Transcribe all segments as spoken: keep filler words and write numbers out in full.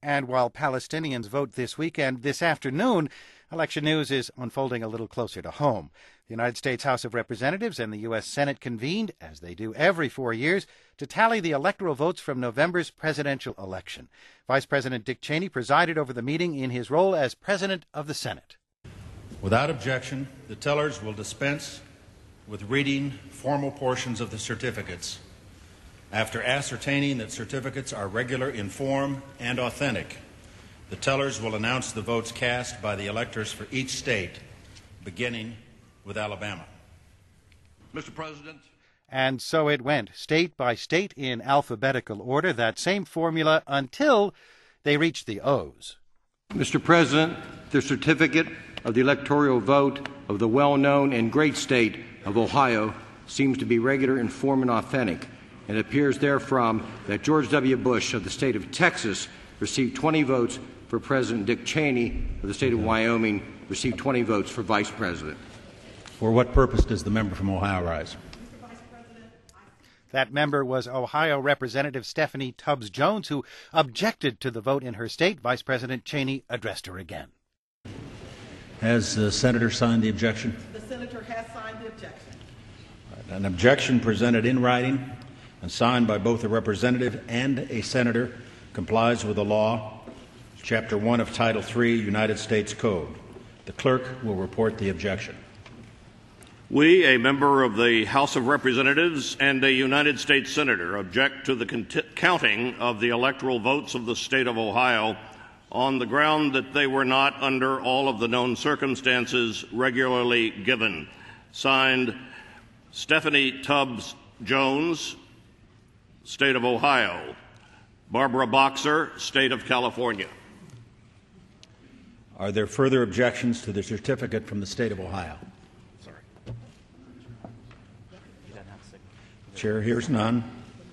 And while Palestinians vote this weekend, this afternoon, election news is unfolding a little closer to home. The United States House of Representatives and the U S Senate convened, as they do every four years, to tally the electoral votes from November's presidential election. Vice President Dick Cheney presided over the meeting in his role as President of the Senate. Without objection, the tellers will dispense with reading formal portions of the certificates. After ascertaining that certificates are regular in form and authentic, the tellers will announce the votes cast by the electors for each state, beginning with Alabama. Mister President. And so it went, state by state in alphabetical order, that same formula until they reached the O's. Mister President, the certificate of the electoral vote of the well-known and great state of Ohio seems to be regular in form and authentic. It appears therefrom that George W. Bush of the state of Texas received twenty votes for President. Dick Cheney of the state of Wyoming received twenty votes for Vice President. For what purpose does the member from Ohio rise? That member was Ohio Representative Stephanie Tubbs Jones, who objected to the vote in her state. Vice President Cheney addressed her again. Has the senator signed the objection? The senator has signed the objection. An objection presented in writing and signed by both a representative and a senator complies with the law, Chapter one of Title three, United States Code. The clerk will report the objection. We, a member of the House of Representatives and a United States Senator, object to the cont- counting of the electoral votes of the state of Ohio on the ground that they were not, under all of the known circumstances, regularly given. Signed, Stephanie Tubbs Jones, State of Ohio. Barbara Boxer, State of California. Are there further objections to the certificate from the State of Ohio? Sorry. Chair hears none.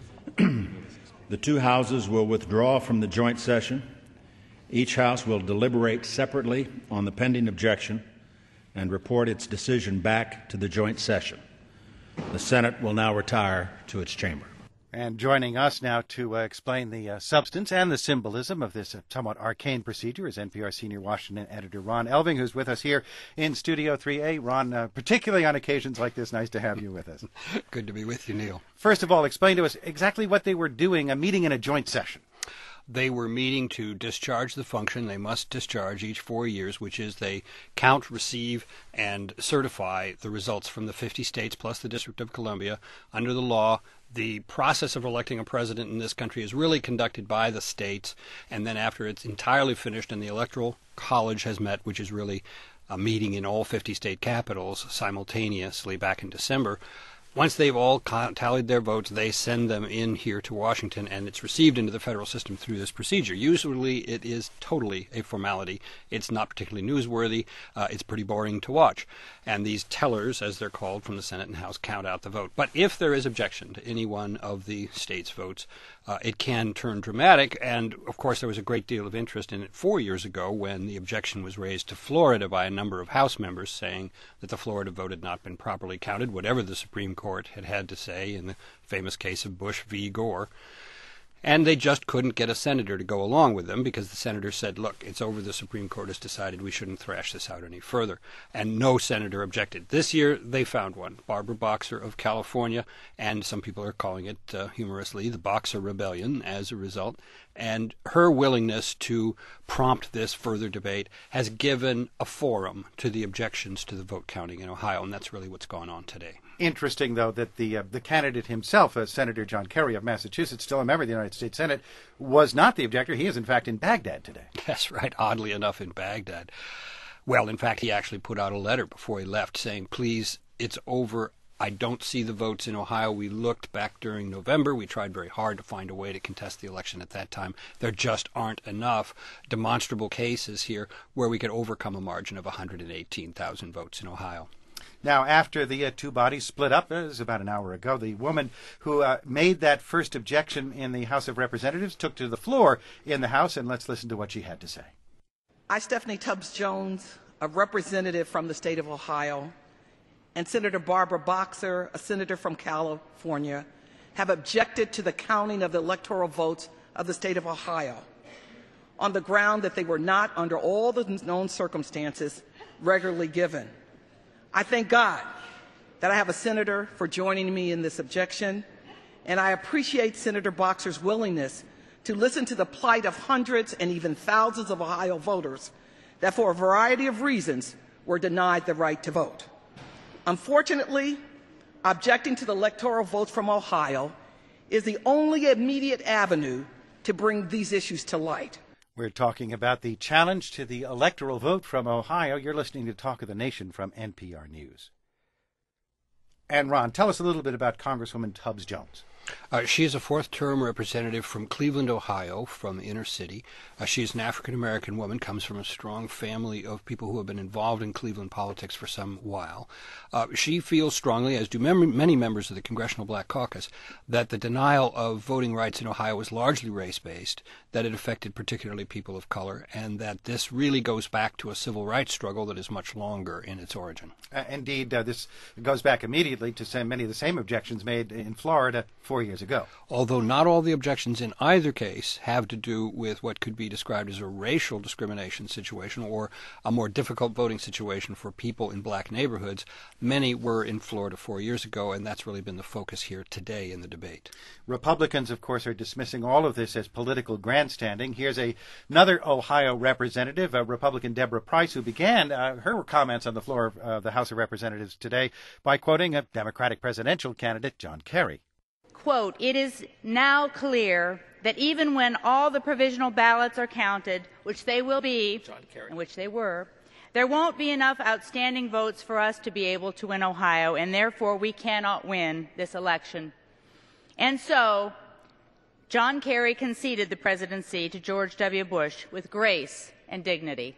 The two houses will withdraw from the joint session. Each house will deliberate separately on the pending objection and report its decision back to the joint session. The Senate will now retire to its chamber. And joining us now to uh, explain the uh, substance and the symbolism of this uh, somewhat arcane procedure is N P R senior Washington editor Ron Elving, who's with us here in Studio three A. Ron, uh, particularly on occasions like this, nice to have you with us. Good to be with you, Neil. First of all, explain to us exactly what they were doing, a meeting in a joint session. They were meeting to discharge the function they must discharge each four years, which is they count, receive, and certify the results from the fifty states plus the District of Columbia. Under the law, the process of electing a president in this country is really conducted by the states, and then after it's entirely finished and the Electoral College has met, which is really a meeting in all fifty state capitals simultaneously back in December, once they've all tallied their votes, they send them in here to Washington, and it's received into the federal system through this procedure. Usually it is totally a formality. It's not particularly newsworthy. Uh, it's pretty boring to watch. And these tellers, as they're called from the Senate and House, count out the vote. But if there is objection to any one of the states' votes, uh, it can turn dramatic. And, of course, there was a great deal of interest in it four years ago when the objection was raised to Florida by a number of House members saying that the Florida vote had not been properly counted, whatever the Supreme Court had had to say in the famous case of Bush v. Gore. And they just couldn't get a senator to go along with them because the senator said, look, it's over, the Supreme Court has decided we shouldn't thrash this out any further. And no senator objected. This year they found one, Barbara Boxer of California, and some people are calling it uh, humorously the Boxer Rebellion as a result. And her willingness to prompt this further debate has given a forum to the objections to the vote counting in Ohio, and that's really what's gone on today. Interesting, though, that the uh, the candidate himself, uh, Senator John Kerry of Massachusetts, still a member of the United States Senate, was not the objector. He is, in fact, in Baghdad today. That's right, oddly enough, in Baghdad. Well, in fact, he actually put out a letter before he left saying, please, it's over. I don't see the votes in Ohio. We looked back during November. We tried very hard to find a way to contest the election at that time. There just aren't enough demonstrable cases here where we could overcome a margin of one hundred eighteen thousand votes in Ohio. Now, after the uh, two bodies split up, it was about an hour ago, the woman who uh, made that first objection in the House of Representatives took to the floor in the House, and let's listen to what she had to say. I, Stephanie Tubbs Jones, a representative from the state of Ohio, and Senator Barbara Boxer, a senator from California, have objected to the counting of the electoral votes of the state of Ohio. on the ground that they were not, under all the known circumstances, regularly given. I thank God that I have a senator for joining me in this objection, and I appreciate Senator Boxer's willingness to listen to the plight of hundreds and even thousands of Ohio voters that, for a variety of reasons, were denied the right to vote. Unfortunately, objecting to the electoral votes from Ohio is the only immediate avenue to bring these issues to light. We're talking about the challenge to the electoral vote from Ohio. You're listening to Talk of the Nation from N P R News. And Ron, tell us a little bit about Congresswoman Tubbs Jones. Uh, she is a fourth-term representative from Cleveland, Ohio, from the inner city. Uh, she is an African-American woman, comes from a strong family of people who have been involved in Cleveland politics for some while. Uh, she feels strongly, as do mem- many members of the Congressional Black Caucus, that the denial of voting rights in Ohio was largely race-based, that it affected particularly people of color, and that this really goes back to a civil rights struggle that is much longer in its origin. Uh, indeed, uh, this goes back immediately to some, many of the same objections made in Florida four years ago. Although not all the objections in either case have to do with what could be described as a racial discrimination situation or a more difficult voting situation for people in black neighborhoods, many were in Florida four years ago, and that's really been the focus here today in the debate. Republicans, of course, are dismissing all of this as political grandstanding. Here's a, another Ohio representative, uh, Republican Deborah Price, who began uh, her comments on the floor of uh, the House of Representatives today by quoting a Democratic presidential candidate, John Kerry. Quote, "It is now clear that even when all the provisional ballots are counted, which they will be, and which they were, there won't be enough outstanding votes for us to be able to win Ohio, and therefore we cannot win this election." And so, John Kerry conceded the presidency to George W. Bush with grace and dignity.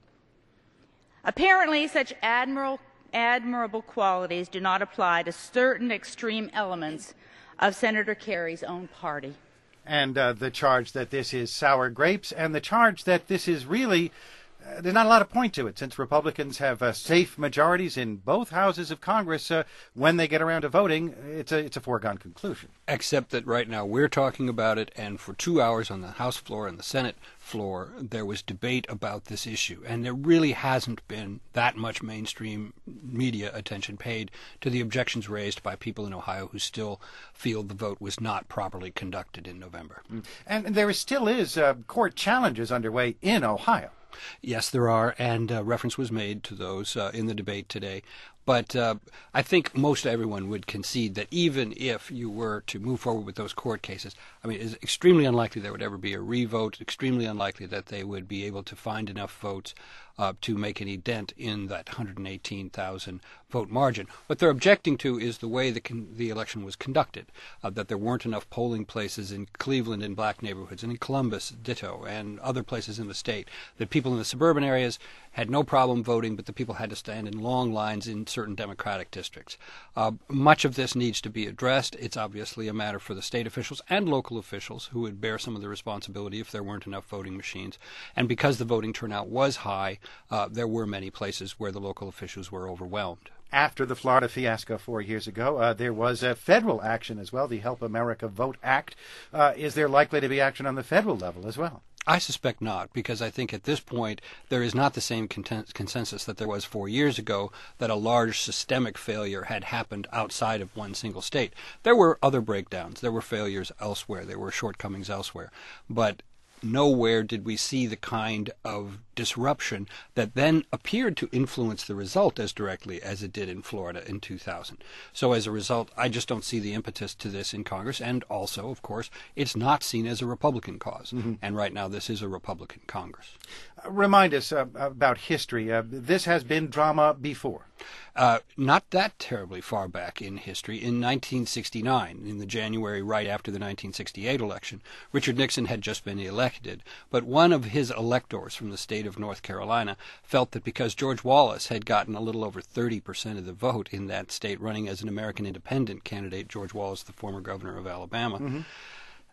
Apparently, such admirable, admirable qualities do not apply to certain extreme elements of Senator Kerry's own party. And uh, the charge that this is sour grapes, and the charge that this is really, uh, there's not a lot of point to it, since Republicans have uh, safe majorities in both houses of Congress. Uh, when they get around to voting, it's a, it's a foregone conclusion. Except that right now we're talking about it, and for two hours on the House floor and the Senate floor, there was debate about this issue, and there really hasn't been that much mainstream media attention paid to the objections raised by people in Ohio who still feel the vote was not properly conducted in November. And there still is uh, court challenges underway in Ohio. Yes, there are, and uh, reference was made to those uh, in the debate today. But uh, I think most everyone would concede that even if you were to move forward with those court cases, I mean, it's extremely unlikely there would ever be a re-vote, extremely unlikely that they would be able to find enough votes uh, to make any dent in that one hundred eighteen thousand vote margin. What they're objecting to is the way the, con- the election was conducted, uh, that there weren't enough polling places in Cleveland in black neighborhoods, and in Columbus, ditto, and other places in the state, that people in the suburban areas had no problem voting, but the people had to stand in long lines in certain Democratic districts. Uh, much of this needs to be addressed. It's obviously a matter for the state officials and local officials who would bear some of the responsibility if there weren't enough voting machines. And because the voting turnout was high, uh, there were many places where the local officials were overwhelmed. After the Florida fiasco four years ago, uh, there was a federal action as well, the Help America Vote Act. Uh, is there likely to be action on the federal level as well? I suspect not, because I think at this point there is not the same content- consensus that there was four years ago that a large systemic failure had happened outside of one single state. There were other breakdowns. There were failures elsewhere. There were shortcomings elsewhere. But nowhere did we see the kind of disruption that then appeared to influence the result as directly as it did in Florida in two thousand. So as a result, I just don't see the impetus to this in Congress. And also, of course, it's not seen as a Republican cause. Mm-hmm. And right now, this is a Republican Congress. Uh, remind us uh, about history. Uh, this has been drama before. Uh, not that terribly far back in history. In nineteen sixty-nine, in the January right after the nineteen sixty-eight election, Richard Nixon had just been elected, but one of his electors from the state of North Carolina felt that because George Wallace had gotten a little over thirty percent of the vote in that state running as an American independent candidate, George Wallace, the former governor of Alabama, mm-hmm.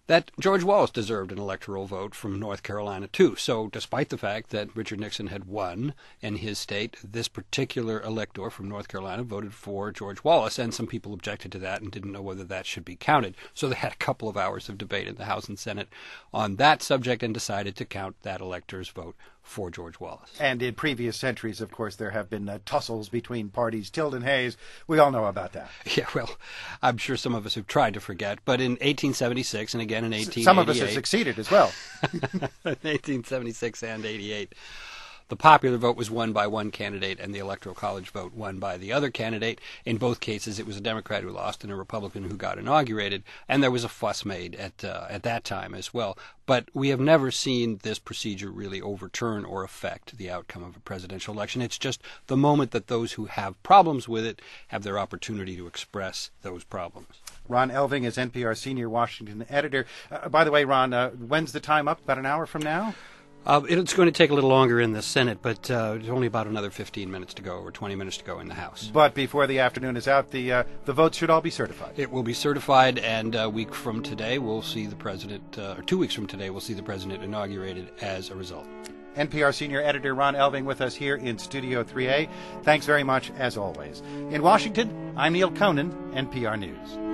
that George Wallace deserved an electoral vote from North Carolina, too. So despite the fact that Richard Nixon had won in his state, this particular elector from North Carolina voted for George Wallace, and some people objected to that and didn't know whether that should be counted. So they had a couple of hours of debate in the House and Senate on that subject and decided to count that elector's vote for George Wallace. And in previous centuries, of course, there have been uh, tussles between parties. Tilden Hayes, we all know about that. Yeah, well, I'm sure some of us have tried to forget, but in eighteen seventy-six and again in eighteen eighty-eight... Some of us have succeeded as well. In eighteen seventy-six and eighty-eight, the popular vote was won by one candidate and the Electoral College vote won by the other candidate. In both cases, it was a Democrat who lost and a Republican who got inaugurated, and there was a fuss made at uh, at that time as well. But we have never seen this procedure really overturn or affect the outcome of a presidential election. It's just the moment that those who have problems with it have their opportunity to express those problems. Ron Elving is N P R senior Washington editor. Uh, by the way, Ron, uh, when's the time up? About an hour from now? Uh, it's going to take a little longer in the Senate, but uh, it's only about another fifteen minutes to go or twenty minutes to go in the House. But before the afternoon is out, the uh, the votes should all be certified. It will be certified, and a week from today we'll see the president, uh, or two weeks from today we'll see the president inaugurated as a result. N P R senior editor Ron Elving with us here in Studio three A. Thanks very much, as always. In Washington, I'm Neil Conan, N P R News.